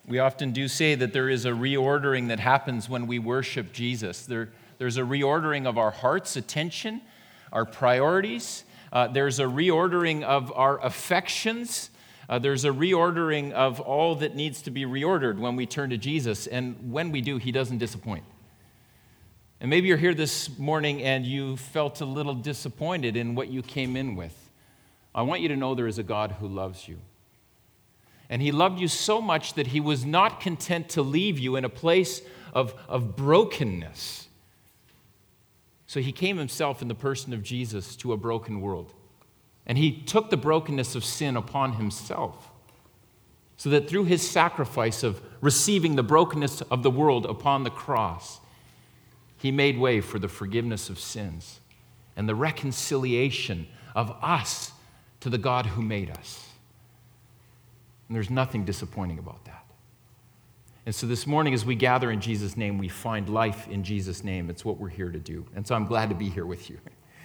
We often do say that there is a reordering that happens when we worship Jesus. There's a reordering of our heart's attention, our priorities. There's a reordering of our affections. There's a reordering of all that needs to be reordered when we turn to Jesus. And when we do, he doesn't disappoint. And maybe you're here this morning and you felt a little disappointed in what you came in with. I want you to know there is a God who loves you. And he loved you so much that he was not content to leave you in a place of brokenness. So he came himself in the person of Jesus to a broken world. And he took the brokenness of sin upon himself, so that through his sacrifice of receiving the brokenness of the world upon the cross, he made way for the forgiveness of sins and the reconciliation of us to the God who made us. And there's nothing disappointing about that. And so this morning, as we gather in Jesus' name, we find life in Jesus' name. It's what we're here to do. And so I'm glad to be here with you.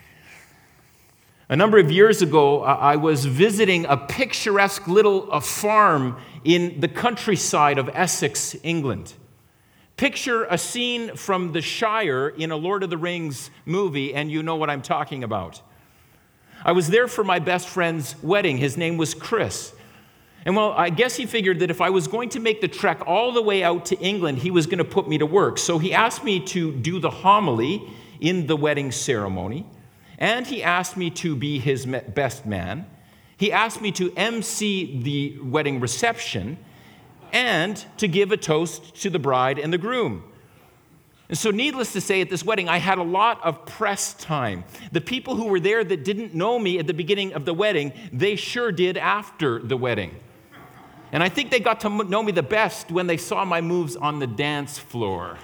A number of years ago, I was visiting a picturesque little farm in the countryside of Essex, England. Picture a scene from the Shire in a Lord of the Rings movie, and you know what I'm talking about. I was there for my best friend's wedding. His name was Chris. And well, I guess he figured that if I was going to make the trek all the way out to England, he was going to put me to work. So he asked me to do the homily in the wedding ceremony, and he asked me to be his best man. He asked me to MC the wedding reception and to give a toast to the bride and the groom. And so needless to say, at this wedding, I had a lot of press time. The people who were there that didn't know me at the beginning of the wedding, they sure did after the wedding. And I think they got to know me the best when they saw my moves on the dance floor.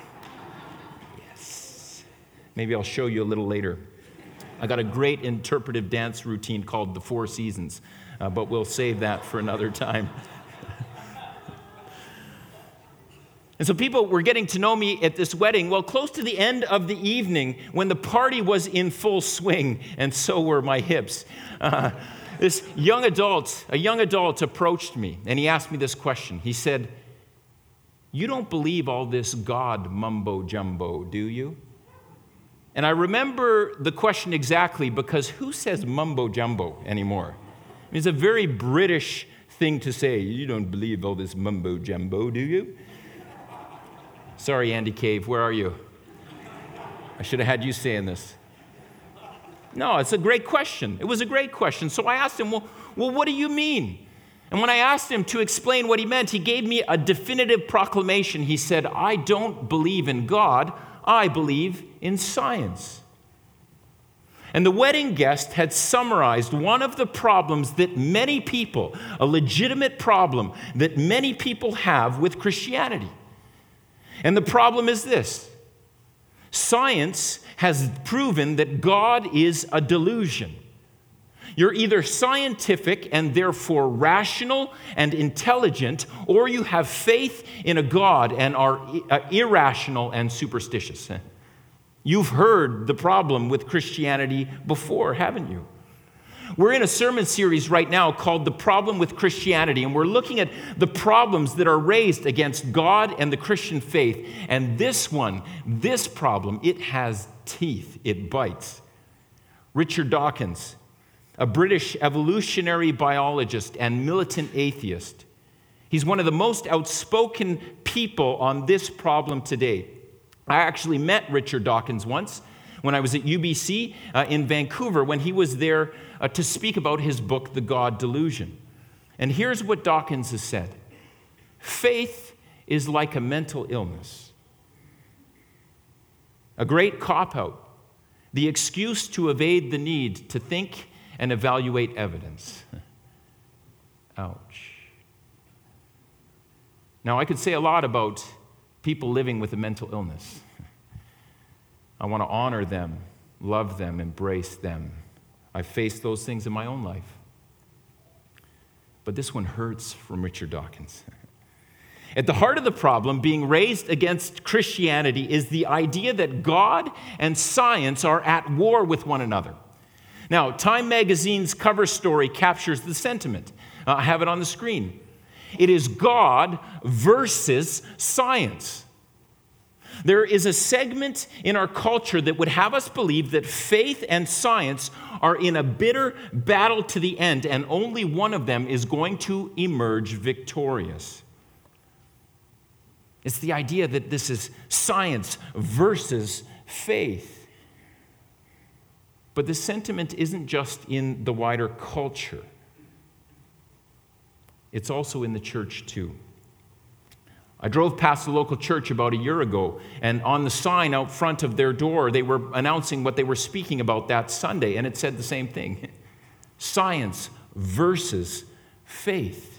Yes. Maybe I'll show you a little later. I got a great interpretive dance routine called the Four Seasons, but we'll save that for another time. And so people were getting to know me at this wedding. Well, close to the end of the evening, when the party was in full swing, and so were my hips, this young adult approached me, and he asked me this question. He said, "You don't believe all this God mumbo-jumbo, do you?" And I remember the question exactly, because who says mumbo-jumbo anymore? It's a very British thing to say. You don't believe all this mumbo-jumbo, do you? Sorry, Andy Cave, where are you? I should have had you saying this. No, it's a great question. It was a great question. So I asked him, well, what do you mean? And when I asked him to explain what he meant, he gave me a definitive proclamation. He said, "I don't believe in God, I believe in science." And the wedding guest had summarized one of the problems that many people, a legitimate problem that many people have with Christianity. And the problem is this: science has proven that God is a delusion. You're either scientific and therefore rational and intelligent, or you have faith in a God and are irrational and superstitious. You've heard the problem with Christianity before, haven't you? We're in a sermon series right now called The Problem with Christianity, and we're looking at the problems that are raised against God and the Christian faith. And this problem, it has teeth, it bites. Richard Dawkins, a British evolutionary biologist and militant atheist, he's one of the most outspoken people on this problem today. I actually met Richard Dawkins once when I was at UBC in Vancouver, when he was there to speak about his book, The God Delusion. And here's what Dawkins has said: faith is like a mental illness, a great cop-out, the excuse to evade the need to think and evaluate evidence. Ouch. Now, I could say a lot about people living with a mental illness. I want to honor them, love them, embrace them. I've faced those things in my own life. But this one hurts from Richard Dawkins. At the heart of the problem being raised against Christianity is the idea that God and science are at war with one another. Now, Time magazine's cover story captures the sentiment. I have it on the screen. It is God versus science. There is a segment in our culture that would have us believe that faith and science are in a bitter battle to the end, and only one of them is going to emerge victorious. It's the idea that this is science versus faith. But the sentiment isn't just in the wider culture. It's also in the church too. I drove past the local church about a year ago, and on the sign out front of their door, they were announcing what they were speaking about that Sunday, and it said the same thing. Science versus faith.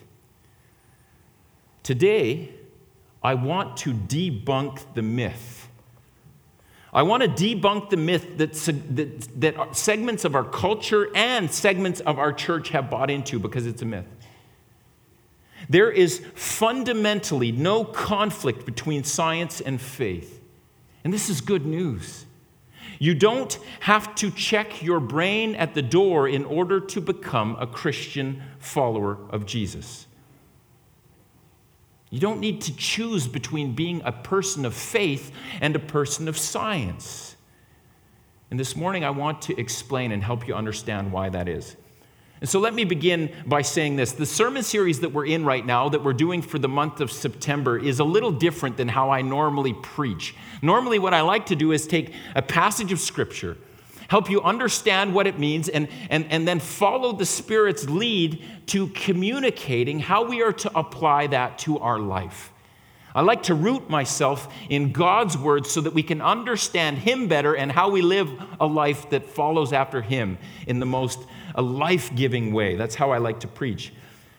Today, I want to debunk the myth. I want to debunk the myth that segments of our culture and segments of our church have bought into, because it's a myth. There is fundamentally no conflict between science and faith. And this is good news. You don't have to check your brain at the door in order to become a Christian follower of Jesus. You don't need to choose between being a person of faith and a person of science. And this morning I want to explain and help you understand why that is. And so let me begin by saying this. The sermon series that we're in right now, that we're doing for the month of September, is a little different than how I normally preach. Normally what I like to do is take a passage of Scripture, help you understand what it means, and then follow the Spirit's lead to communicating how we are to apply that to our life. I like to root myself in God's word so that we can understand Him better and how we live a life that follows after Him in the most life-giving way. That's how I like to preach.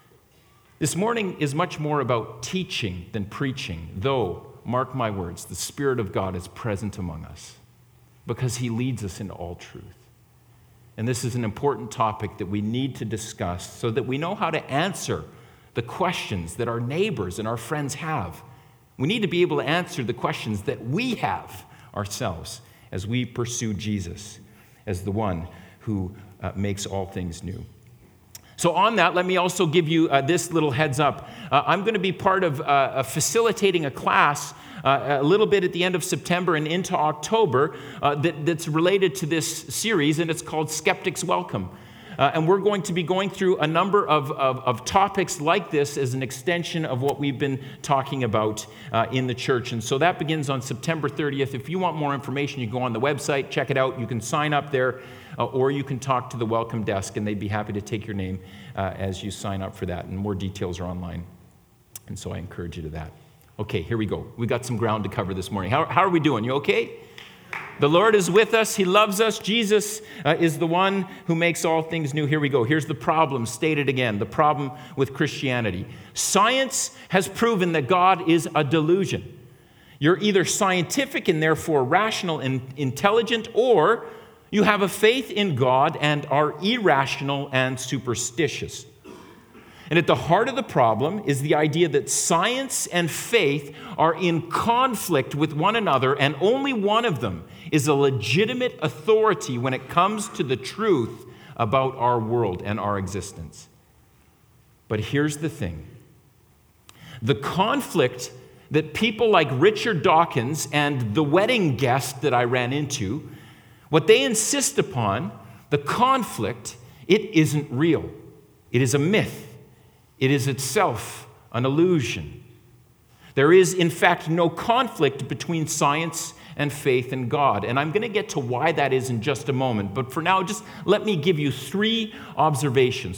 This morning is much more about teaching than preaching, though, mark my words, the Spirit of God is present among us because He leads us into all truth. And this is an important topic that we need to discuss so that we know how to answer the questions that our neighbors and our friends have. We need to be able to answer the questions that we have ourselves as we pursue Jesus as the one who makes all things new. So on that, let me also give you this little heads up. I'm going to be part of facilitating a class a little bit at the end of September and into October that's related to this series, and it's called Skeptics Welcome. And we're going to be going through a number of topics like this as an extension of what we've been talking about in the church. And so that begins on September 30th. If you want more information, you go on the website, check it out. You can sign up there, or you can talk to the welcome desk, and they'd be happy to take your name as you sign up for that. And more details are online. And so I encourage you to that. Okay, here we go. We got some ground to cover this morning. How are we doing? You okay? The Lord is with us. He loves us. Jesus is the one who makes all things new. Here we go. Here's the problem stated again, the problem with Christianity. Science has proven that God is a delusion. You're either scientific and therefore rational and intelligent, or you have a faith in God and are irrational and superstitious. And at the heart of the problem is the idea that science and faith are in conflict with one another, and only one of them is a legitimate authority when it comes to the truth about our world and our existence. But here's the thing. The conflict that people like Richard Dawkins and the wedding guest that I ran into, what they insist upon, the conflict, it isn't real. It is a myth. It is itself an illusion. There is, in fact, no conflict between science and faith in God. And I'm going to get to why that is in just a moment. But for now, just let me give you three observations.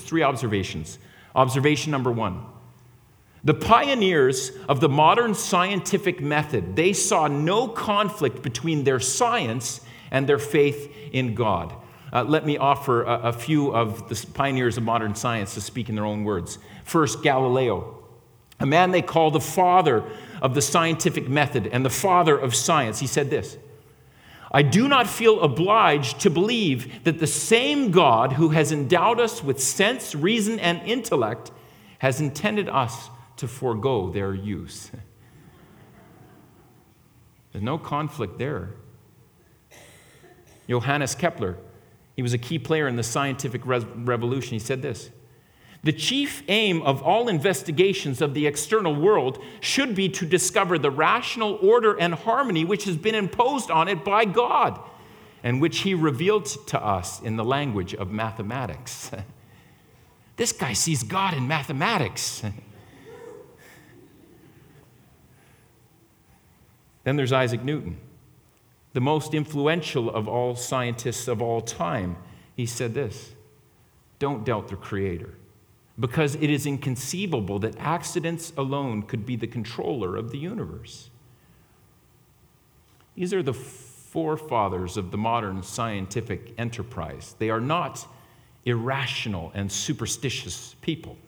Observation number one. The pioneers of the modern scientific method, they saw no conflict between their science and their faith in God. Let me offer a few of the pioneers of modern science to speak in their own words. First, Galileo, a man they call the father of the scientific method and the father of science. He said this: I do not feel obliged to believe that the same God who has endowed us with sense, reason, and intellect has intended us to forego their use. There's no conflict there. Johannes Kepler, he was a key player in the scientific revolution. He said this: The chief aim of all investigations of the external world should be to discover the rational order and harmony which has been imposed on it by God, and which he revealed to us in the language of mathematics. This guy sees God in mathematics. Then there's Isaac Newton, the most influential of all scientists of all time. He said this: don't doubt the Creator, because it is inconceivable that accidents alone could be the controller of the universe. These are the forefathers of the modern scientific enterprise. They are not irrational and superstitious people.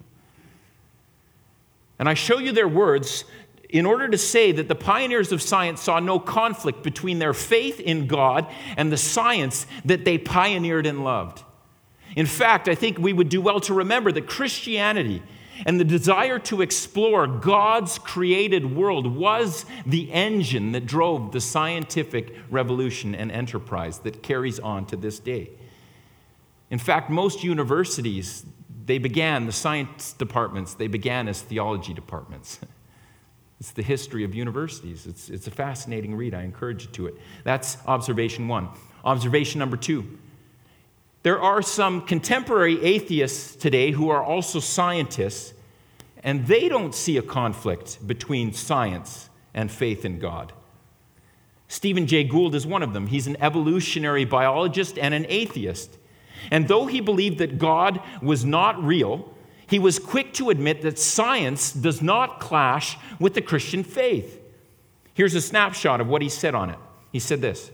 And I show you their words in order to say that the pioneers of science saw no conflict between their faith in God and the science that they pioneered and loved. In fact, I think we would do well to remember that Christianity and the desire to explore God's created world was the engine that drove the scientific revolution and enterprise that carries on to this day. In fact, most universities, the science departments, they began as theology departments. It's the history of universities. It's a fascinating read. I encourage you to it. That's observation one. Observation number two. There are some contemporary atheists today who are also scientists, and they don't see a conflict between science and faith in God. Stephen Jay Gould is one of them. He's an evolutionary biologist and an atheist. And though he believed that God was not real, he was quick to admit that science does not clash with the Christian faith. Here's a snapshot of what he said on it. He said this: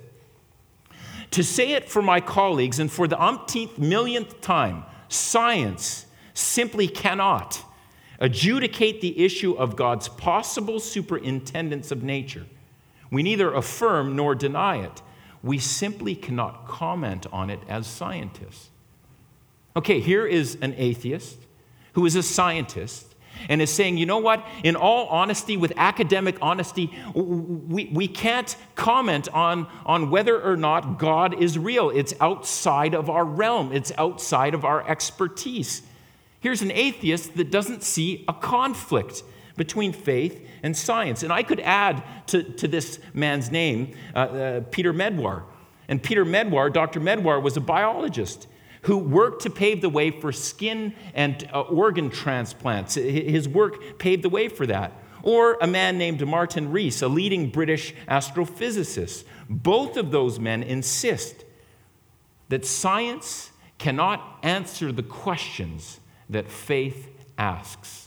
to say it for my colleagues and for the umpteenth millionth time, science simply cannot adjudicate the issue of God's possible superintendence of nature. We neither affirm nor deny it. We simply cannot comment on it as scientists. Okay, here is an atheist who is a scientist and is saying, you know what, in all honesty, with academic honesty, we can't comment on whether or not God is real. It's outside of our realm. It's outside of our expertise. Here's an atheist that doesn't see a conflict between faith and science. And I could add to this man's name Peter Medawar. And Peter Medawar, Dr. Medawar, was a biologist who worked to pave the way for skin and organ transplants. His work paved the way for that. Or a man named Martin Rees, a leading British astrophysicist. Both of those men insist that science cannot answer the questions that faith asks.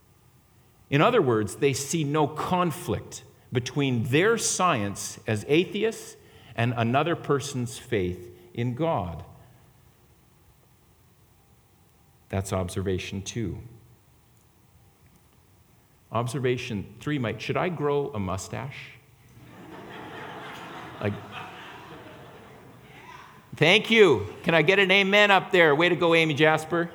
In other words, they see no conflict between their science as atheists and another person's faith in God. That's observation 2. Observation 3, Mike, should I grow a mustache? Thank you. Can I get an amen up there? Way to go, Amy Jasper.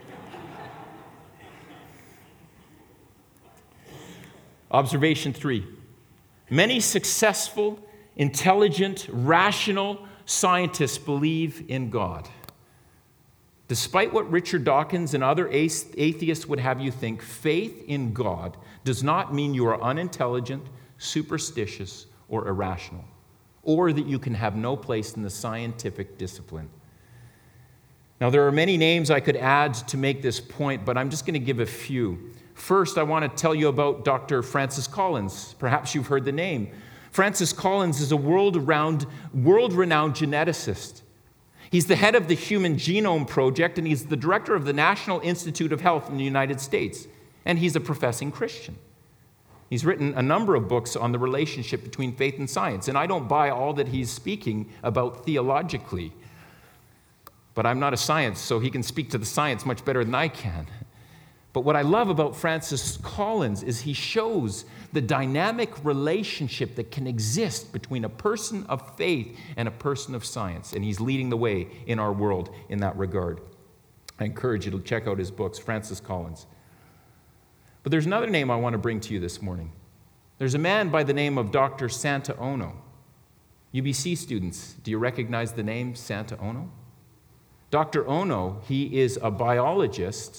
Observation 3. Many successful, intelligent, rational scientists believe in God. Despite what Richard Dawkins and other atheists would have you think, faith in God does not mean you are unintelligent, superstitious, or irrational, or that you can have no place in the scientific discipline. Now, there are many names I could add to make this point, but I'm just going to give a few. First, I want to tell you about Dr. Francis Collins. Perhaps you've heard the name. Francis Collins is a world-renowned geneticist. He's the head of the Human Genome Project, and he's the director of the National Institute of Health in the United States. And he's a professing Christian. He's written a number of books on the relationship between faith and science, and I don't buy all that he's speaking about theologically. But I'm not a science, so he can speak to the science much better than I can. But what I love about Francis Collins is he shows the dynamic relationship that can exist between a person of faith and a person of science. And he's leading the way in our world in that regard. I encourage you to check out his books, Francis Collins. But there's another name I want to bring to you this morning. There's a man by the name of Dr. Santa Ono. UBC students, do you recognize the name Santa Ono? Dr. Ono, he is a biologist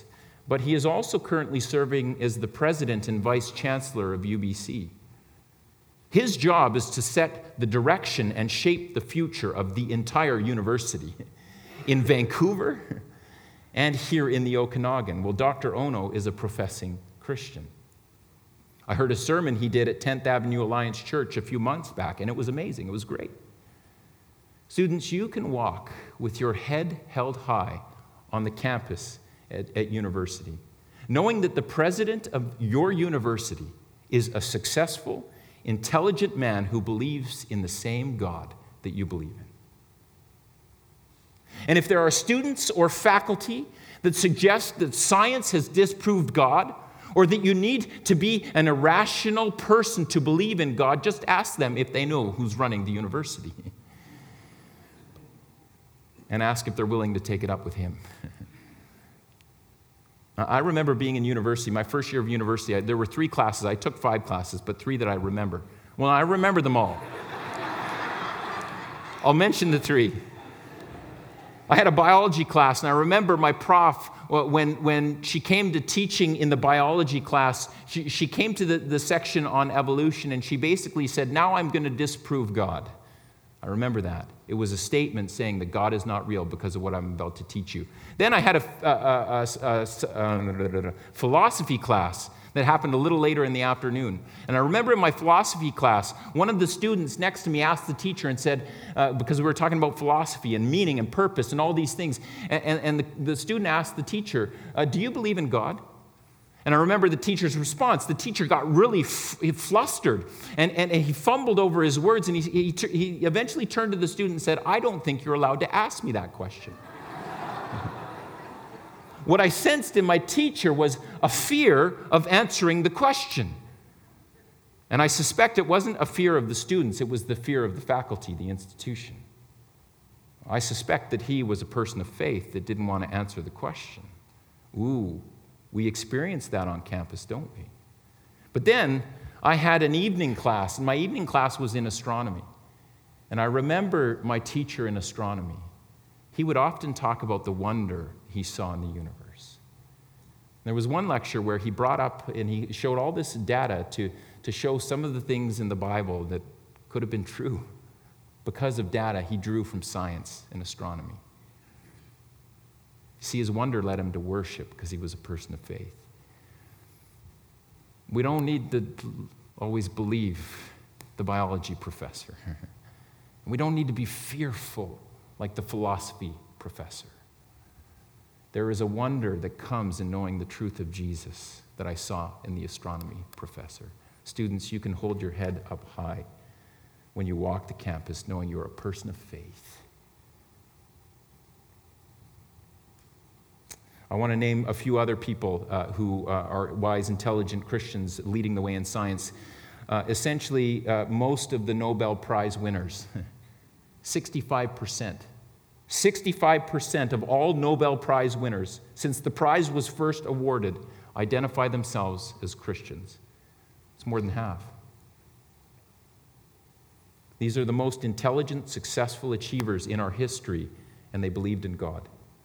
but he is also currently serving as the president and vice chancellor of UBC. His job is to set the direction and shape the future of the entire university in Vancouver and here in the Okanagan. Well, Dr. Ono is a professing Christian. I heard a sermon he did at 10th Avenue Alliance Church a few months back, and it was amazing. It was great. Students, you can walk with your head held high on the campus at university, knowing that the president of your university is a successful, intelligent man who believes in the same God that you believe in. And if there are students or faculty that suggest that science has disproved God, or that you need to be an irrational person to believe in God, just ask them if they know who's running the university. And ask if they're willing to take it up with him. I remember being in university, my first year of university, there were 3 classes. I took 5 classes, but 3 that I remember. Well, I remember them all. I'll mention the 3. I had a biology class, and I remember my prof, when she came to teaching in the biology class, she came to the section on evolution, and she basically said, now I'm going to disprove God. I remember that. It was a statement saying that God is not real because of what I'm about to teach you. Then I had a philosophy class that happened a little later in the afternoon. And I remember in my philosophy class, one of the students next to me asked the teacher and said, because we were talking about philosophy and meaning and purpose and all these things, and the student asked the teacher, do you believe in God? And I remember the teacher's response. The teacher got really flustered, and he fumbled over his words, and he eventually turned to the student and said, I don't think you're allowed to ask me that question. What I sensed in my teacher was a fear of answering the question. And I suspect it wasn't a fear of the students, it was the fear of the faculty, the institution. I suspect that he was a person of faith that didn't want to answer the question. Ooh, we experience that on campus, don't we? But then I had an evening class, and my evening class was in astronomy. And I remember my teacher in astronomy. He would often talk about the wonder he saw in the universe. There was one lecture where he brought up and he showed all this data to show some of the things in the Bible that could have been true because of data he drew from science and astronomy. See, his wonder led him to worship because he was a person of faith. We don't need to always believe the biology professor. We don't need to be fearful like the philosophy professor. There is a wonder that comes in knowing the truth of Jesus that I saw in the astronomy professor. Students, you can hold your head up high when you walk the campus knowing you're a person of faith. I want to name a few other people who are wise, intelligent Christians leading the way in science. Essentially, most of the Nobel Prize winners, 65%. 65% of all Nobel Prize winners, since the prize was first awarded, identify themselves as Christians. It's more than half. These are the most intelligent, successful achievers in our history, and they believed in God.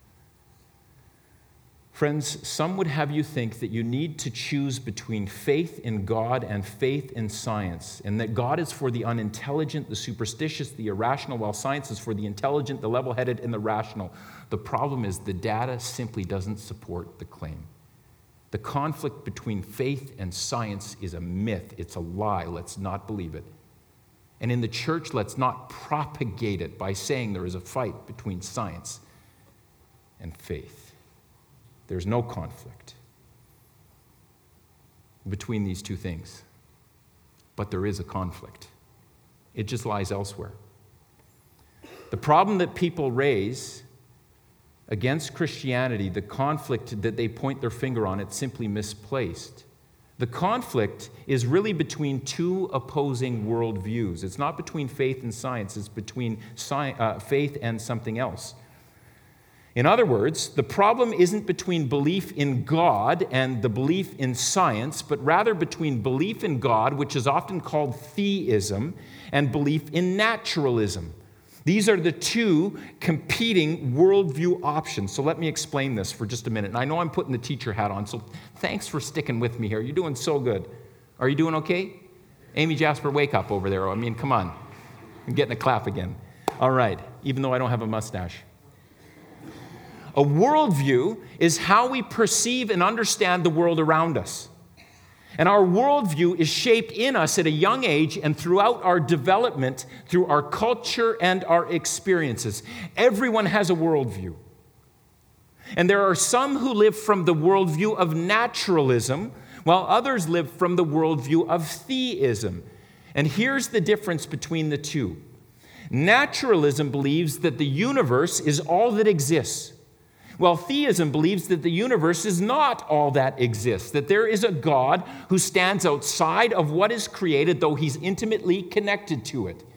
Friends, some would have you think that you need to choose between faith in God and faith in science, and that God is for the unintelligent, the superstitious, the irrational, while science is for the intelligent, the level-headed, and the rational. The problem is the data simply doesn't support the claim. The conflict between faith and science is a myth. It's a lie. Let's not believe it. And in the church, let's not propagate it by saying there is a fight between science and faith. There's no conflict between these two things. But there is a conflict. It just lies elsewhere. The problem that people raise against Christianity, the conflict that they point their finger on, it's simply misplaced. The conflict is really between two opposing worldviews. It's not between faith and science. It's between faith and something else. In other words, the problem isn't between belief in God and the belief in science, but rather between belief in God, which is often called theism, and belief in naturalism. These are the two competing worldview options. So let me explain this for just a minute. And I know I'm putting the teacher hat on, so thanks for sticking with me here. You're doing so good. Are you doing okay? Amy Jasper, wake up over there. I mean, come on. I'm getting a clap again. All right, even though I don't have a mustache. A worldview is how we perceive and understand the world around us. And our worldview is shaped in us at a young age and throughout our development through our culture and our experiences. Everyone has a worldview. And there are some who live from the worldview of naturalism, while others live from the worldview of theism. And here's the difference between the two. Naturalism believes that the universe is all that exists, while theism believes that the universe is not all that exists, that there is a God who stands outside of what is created, though he's intimately connected to it.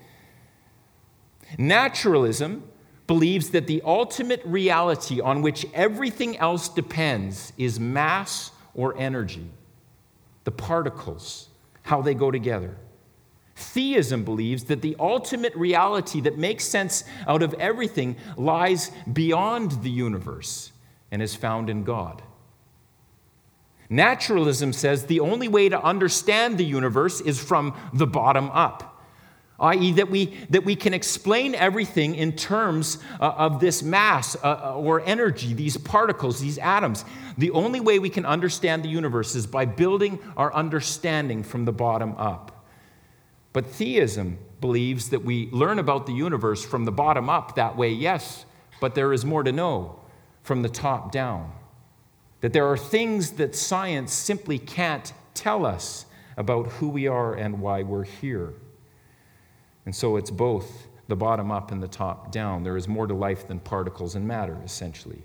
Naturalism believes that the ultimate reality on which everything else depends is mass or energy, the particles, how they go together. Theism believes that the ultimate reality that makes sense out of everything lies beyond the universe and is found in God. Naturalism says the only way to understand the universe is from the bottom up, i.e. that we can explain everything in terms of this mass or energy, these particles, these atoms. The only way we can understand the universe is by building our understanding from the bottom up. But theism believes that we learn about the universe from the bottom up that way, yes, but there is more to know from the top down. That there are things that science simply can't tell us about who we are and why we're here. And so it's both the bottom up and the top down. There is more to life than particles and matter, essentially.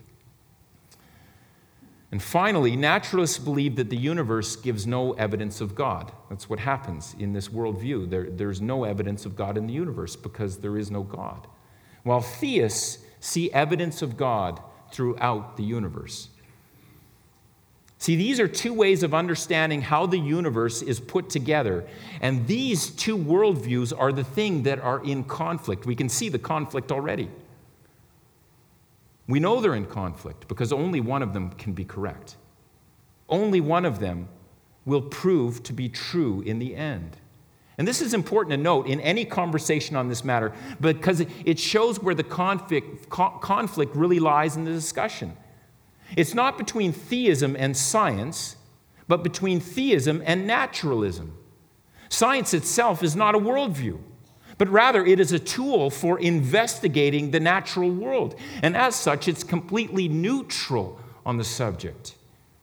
And finally, naturalists believe that the universe gives no evidence of God. That's what happens in this worldview. There's no evidence of God in the universe because there is no God. While theists see evidence of God throughout the universe. See, these are two ways of understanding how the universe is put together. And these two worldviews are the thing that are in conflict. We can see the conflict already. We know they're in conflict because only one of them can be correct. Only one of them will prove to be true in the end. And this is important to note in any conversation on this matter because it shows where the conflict really lies in the discussion. It's not between theism and science, but between theism and naturalism. Science itself is not a worldview, but rather it is a tool for investigating the natural world. And as such, it's completely neutral on the subject.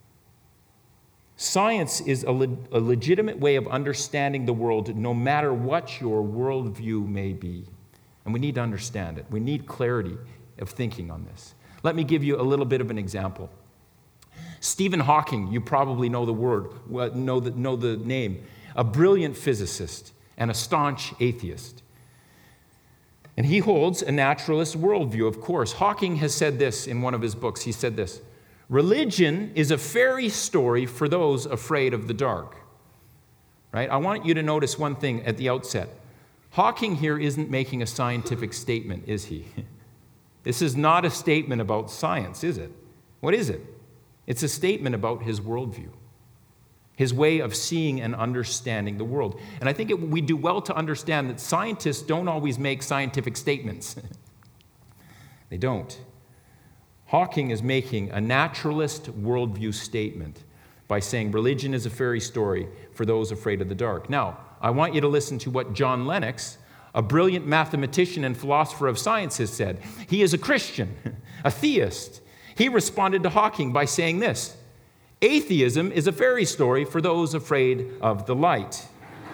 Science is a legitimate way of understanding the world, no matter what your worldview may be. And we need to understand it. We need clarity of thinking on this. Let me give you a little bit of an example. Stephen Hawking, you probably know the name, a brilliant physicist and a staunch atheist. And he holds a naturalist worldview, of course. Hawking has said this in one of his books. He said this: religion is a fairy story for those afraid of the dark. Right? I want you to notice one thing at the outset. Hawking here isn't making a scientific statement, is he? This is not a statement about science, is it? What is it? It's a statement about his worldview, his way of seeing and understanding the world. And I think we do well to understand that scientists don't always make scientific statements. They don't. Hawking is making a naturalist worldview statement by saying religion is a fairy story for those afraid of the dark. Now, I want you to listen to what John Lennox, a brilliant mathematician and philosopher of science, has said. He is a Christian, a theist. He responded to Hawking by saying this: atheism is a fairy story for those afraid of the light.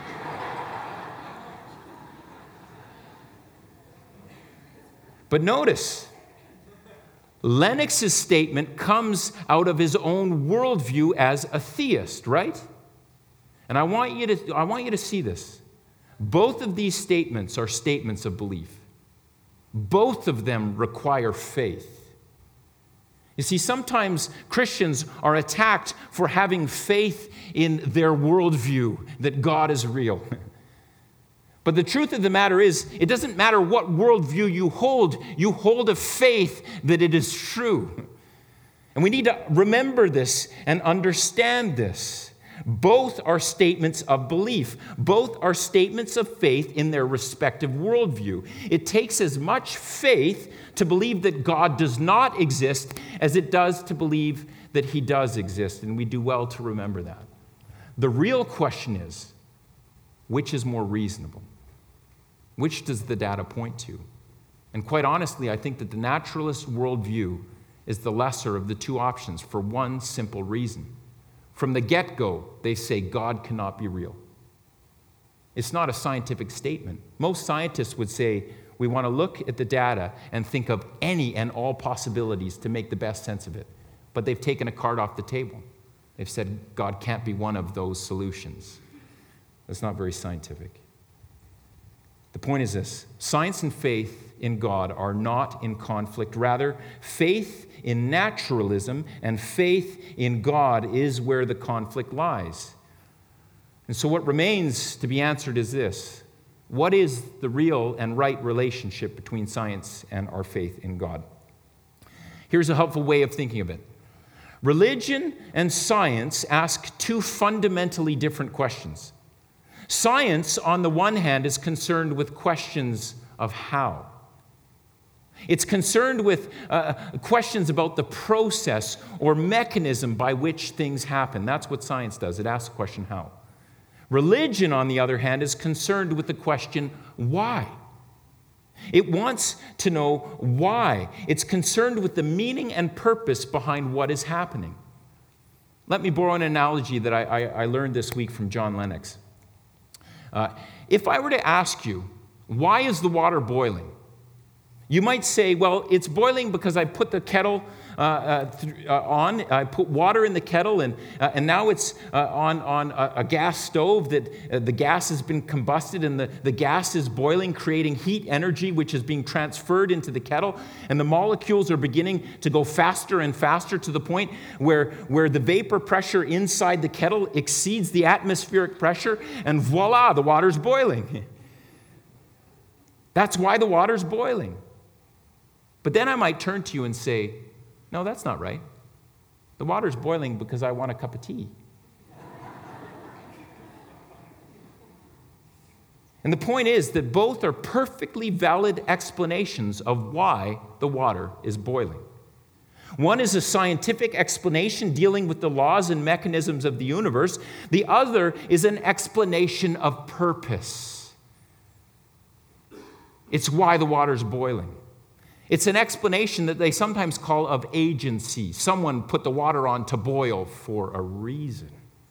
But notice, Lennox's statement comes out of his own worldview as a theist, right? And I want you to see this. Both of these statements are statements of belief. Both of them require faith. You see, sometimes Christians are attacked for having faith in their worldview that God is real. But the truth of the matter is, it doesn't matter what worldview you hold a faith that it is true. And we need to remember this and understand this. Both are statements of belief. Both are statements of faith in their respective worldview. It takes as much faith to believe that God does not exist as it does to believe that he does exist, and we do well to remember that. The real question is, which is more reasonable? Which does the data point to? And quite honestly, I think that the naturalist worldview is the lesser of the two options for one simple reason. From the get-go, they say God cannot be real. It's not a scientific statement. Most scientists would say, we want to look at the data and think of any and all possibilities to make the best sense of it. But they've taken a card off the table. They've said God can't be one of those solutions. That's not very scientific. The point is this: science and faith in God are not in conflict. Rather, faith in naturalism and faith in God is where the conflict lies. And so what remains to be answered is this: what is the real and right relationship between science and our faith in God? Here's a helpful way of thinking of it. Religion and science ask two fundamentally different questions. Science, on the one hand, is concerned with questions of how. It's concerned with questions about the process or mechanism by which things happen. That's what science does. It asks the question, how. Religion, on the other hand, is concerned with the question, why. It wants to know why. It's concerned with the meaning and purpose behind what is happening. Let me borrow an analogy that I learned this week from John Lennox. If I were to ask you, why is the water boiling? You might say, well, it's boiling because I put the kettle on. I put water in the kettle, and now it's on a gas stove that the gas has been combusted, and the gas is boiling, creating heat energy, which is being transferred into the kettle, and the molecules are beginning to go faster and faster to the point where the vapor pressure inside the kettle exceeds the atmospheric pressure, and voila, the water's boiling. That's why the water's boiling. But then I might turn to you and say, no, that's not right. The water's boiling because I want a cup of tea. And the point is that both are perfectly valid explanations of why the water is boiling. One is a scientific explanation dealing with the laws and mechanisms of the universe. The other is an explanation of purpose. It's why the water's boiling. It's an explanation that they sometimes call of agency. Someone put the water on to boil for a reason.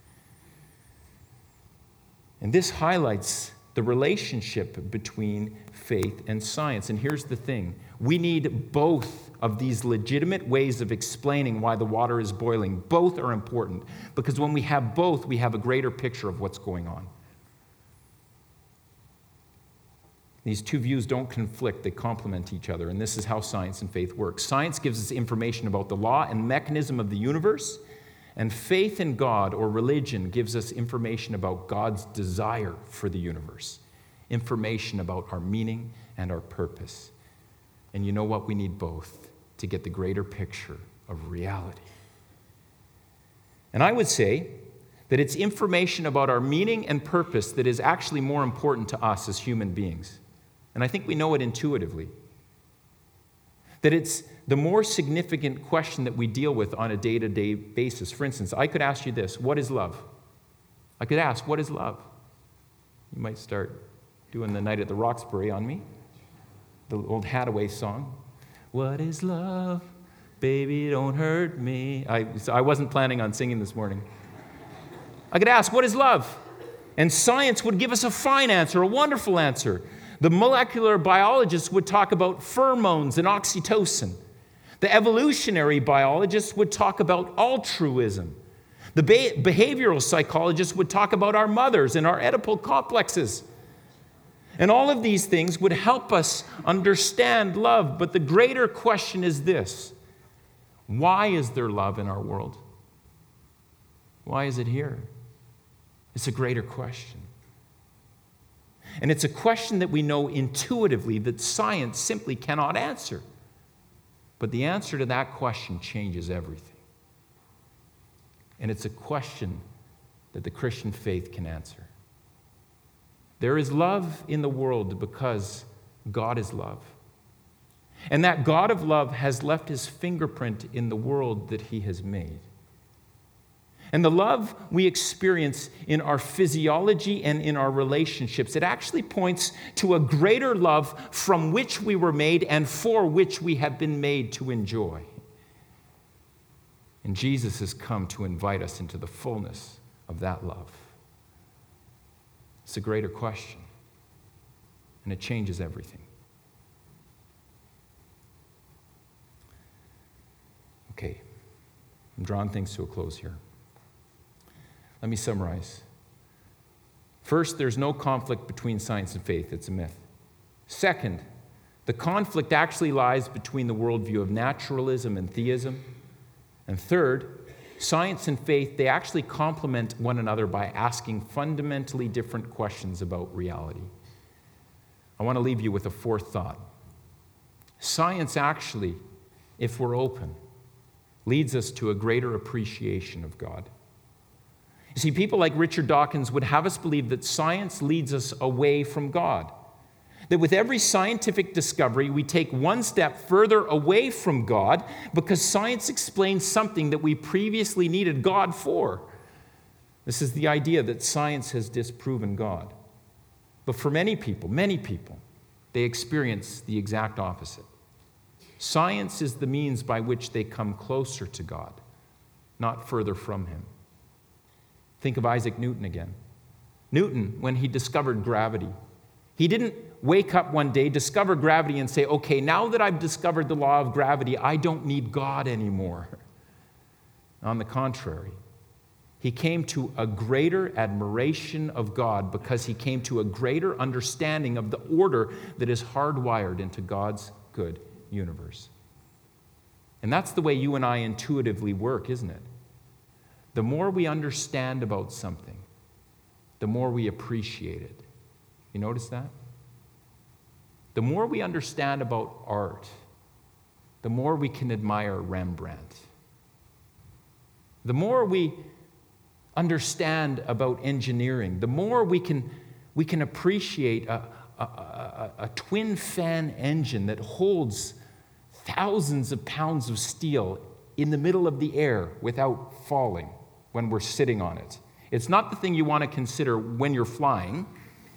And this highlights the relationship between faith and science. And here's the thing: we need both of these legitimate ways of explaining why the water is boiling. Both are important, because when we have both, we have a greater picture of what's going on. These two views don't conflict, they complement each other, and this is how science and faith work. Science gives us information about the law and mechanism of the universe, and faith in God or religion gives us information about God's desire for the universe, information about our meaning and our purpose. And you know what? We need both to get the greater picture of reality. And I would say that it's information about our meaning and purpose that is actually more important to us as human beings. And I think we know it intuitively. That it's the more significant question that we deal with on a day-to-day basis. For instance, I could ask you this: what is love? I could ask, what is love? You might start doing the Night at the Roxbury on me. The old Hathaway song. What is love? Baby, don't hurt me. I wasn't planning on singing this morning. I could ask, what is love? And science would give us a fine answer, a wonderful answer. The molecular biologists would talk about pheromones and oxytocin. The evolutionary biologists would talk about altruism. The behavioral psychologists would talk about our mothers and our Oedipal complexes. And all of these things would help us understand love. But the greater question is this: why is there love in our world? Why is it here? It's a greater question. And it's a question that we know intuitively that science simply cannot answer. But the answer to that question changes everything. And it's a question that the Christian faith can answer. There is love in the world because God is love. And that God of love has left his fingerprint in the world that he has made. And the love we experience in our physiology and in our relationships, it actually points to a greater love from which we were made and for which we have been made to enjoy. And Jesus has come to invite us into the fullness of that love. It's a greater question, and it changes everything. Okay, I'm drawing things to a close here. Let me summarize. First, there's no conflict between science and faith. It's a myth. Second, the conflict actually lies between the worldview of naturalism and theism. And third, science and faith, they actually complement one another by asking fundamentally different questions about reality. I want to leave you with a fourth thought. Science actually, if we're open, leads us to a greater appreciation of God. You see, people like Richard Dawkins would have us believe that science leads us away from God. That with every scientific discovery, we take one step further away from God because science explains something that we previously needed God for. This is the idea that science has disproven God. But for many people, they experience the exact opposite. Science is the means by which they come closer to God, not further from him. Think of Isaac Newton again. Newton, when he discovered gravity, he didn't wake up one day, discover gravity, and say, okay, now that I've discovered the law of gravity, I don't need God anymore. On the contrary, he came to a greater admiration of God because he came to a greater understanding of the order that is hardwired into God's good universe. And that's the way you and I intuitively work, isn't it? The more we understand about something, the more we appreciate it. You notice that? The more we understand about art, the more we can admire Rembrandt. The more we understand about engineering, the more we can appreciate a twin fan engine that holds thousands of pounds of steel in the middle of the air without falling when we're sitting on it. It's not the thing you want to consider when you're flying.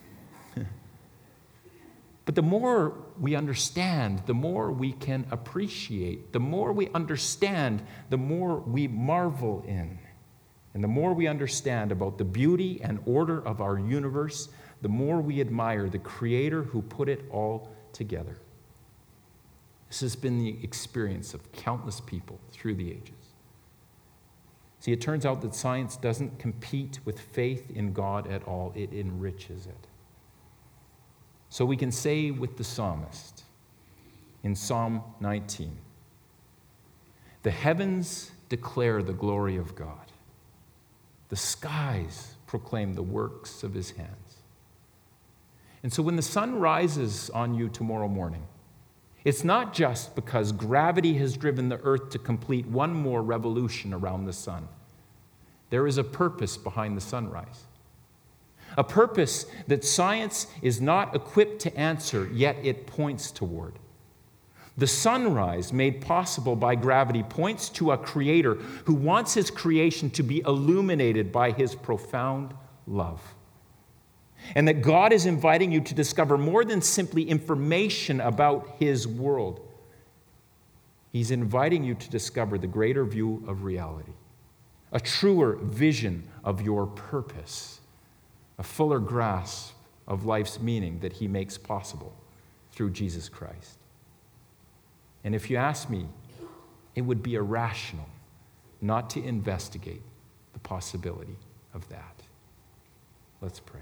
But the more we understand, the more we can appreciate. The more we understand, the more we marvel in. And the more we understand about the beauty and order of our universe, the more we admire the Creator who put it all together. This has been the experience of countless people through the ages. See, it turns out that science doesn't compete with faith in God at all. It enriches it. So we can say with the psalmist in Psalm 19, the heavens declare the glory of God. The skies proclaim the works of his hands. And so when the sun rises on you tomorrow morning, it's not just because gravity has driven the earth to complete one more revolution around the sun. There is a purpose behind the sunrise. A purpose that science is not equipped to answer, yet it points toward. The sunrise made possible by gravity points to a creator who wants his creation to be illuminated by his profound love. And that God is inviting you to discover more than simply information about his world. He's inviting you to discover the greater view of reality, a truer vision of your purpose, a fuller grasp of life's meaning that he makes possible through Jesus Christ. And if you ask me, it would be irrational not to investigate the possibility of that. Let's pray.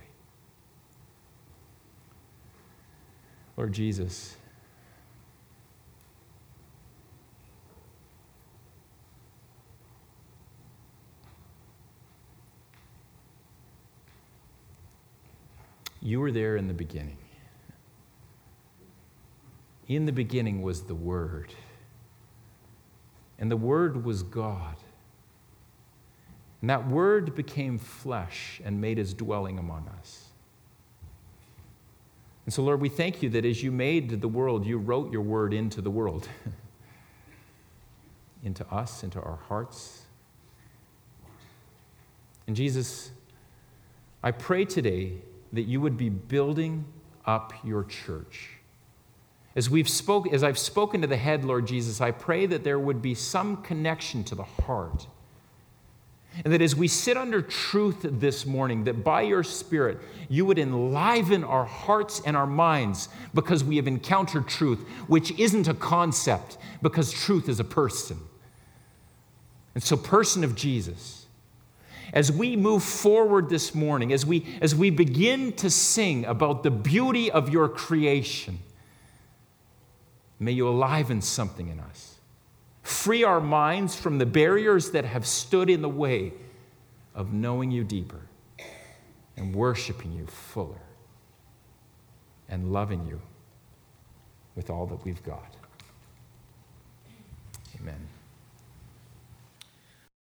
Lord Jesus, You were there in the beginning. In the beginning was the Word, and the Word was God. And that Word became flesh and made His dwelling among us. And so, Lord, we thank you that as you made the world, you wrote your Word into the world, into us, into our hearts. And Jesus, I pray today that you would be building up your church. As I've spoken to the head, Lord Jesus, I pray that there would be some connection to the heart. And that as we sit under truth this morning, that by your Spirit, you would enliven our hearts and our minds because we have encountered truth, which isn't a concept, because truth is a person. And so, person of Jesus, as we move forward this morning, as we begin to sing about the beauty of your creation, may you enliven something in us. Free our minds from the barriers that have stood in the way of knowing you deeper and worshiping you fuller and loving you with all that we've got. Amen.